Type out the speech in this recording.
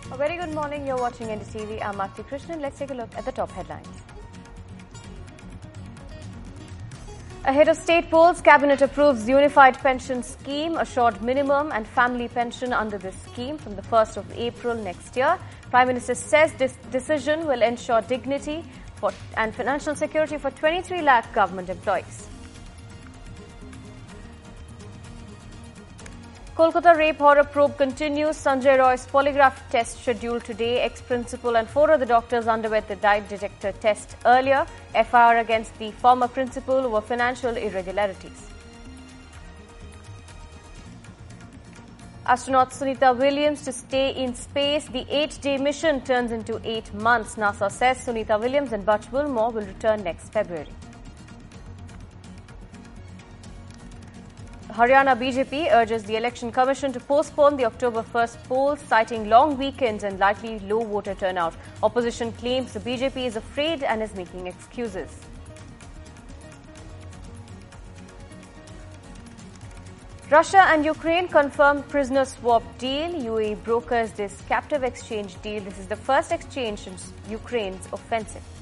A very good morning. You're watching NDTV. I'm Aarti Krishnan. Let's take a look at the top headlines. Ahead of state polls, Cabinet approves Unified Pension Scheme, assured minimum and family pension under this scheme from the 1st of April next year. Prime Minister says this decision will ensure dignity and financial security for 23 lakh government employees. Kolkata rape horror probe continues. Sanjay Roy's polygraph test scheduled today. Ex-principal and 4 other doctors underwent the lie detector test earlier. FIR against the former principal over financial irregularities. Astronaut Sunita Williams to stay in space. The 8-day mission turns into 8 months. NASA says Sunita Williams and Butch Wilmore will return next February. Haryana BJP urges the Election Commission to postpone the October 1st polls, citing long weekends and likely low voter turnout. Opposition claims the BJP is afraid and is making excuses. Russia and Ukraine confirm prisoner swap deal. UAE brokers this captive exchange deal. This is the first exchange since Ukraine's offensive.